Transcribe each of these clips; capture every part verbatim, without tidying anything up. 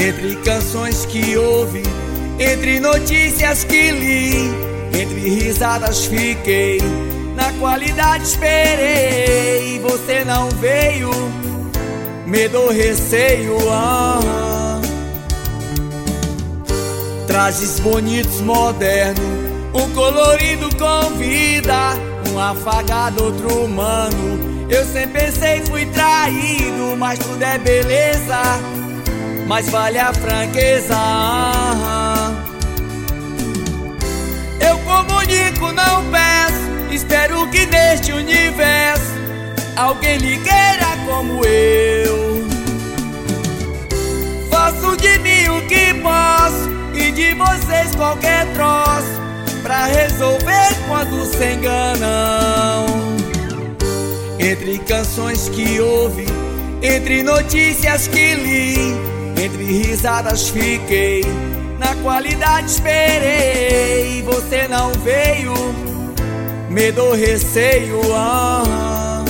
Entre canções que ouvi, entre notícias que li, entre risadas fiquei, na qualidade esperei. Você não veio, medo ou receio, ah. Trajes bonitos, modernos, um colorido com vida, um afagado, outro humano. Eu sempre pensei, fui traído, mas tudo é beleza, mas vale a franqueza. Eu comunico, não peço, espero que neste universo alguém lhe queira como eu. Faço de mim o que posso e de vocês qualquer troço, pra resolver quando se enganam. Entre canções que ouvi, entre notícias que li, entre risadas fiquei, na qualidade esperei. Você não veio, medo ou receio, ah.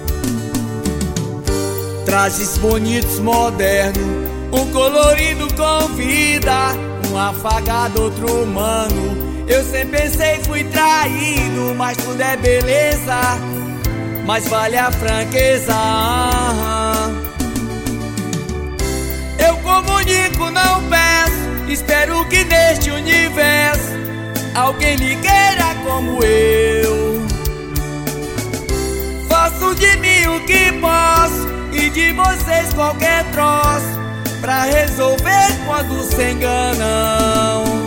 Trajes bonitos, modernos, um colorido com vida, um afagado, outro humano. Eu sempre pensei, fui traído, mas tudo é beleza, mas vale a franqueza. Eu comunico, não peço, espero que neste universo alguém lhe queira como eu. Faço de mim o que posso e de vocês qualquer troço, pra resolver quando se enganam.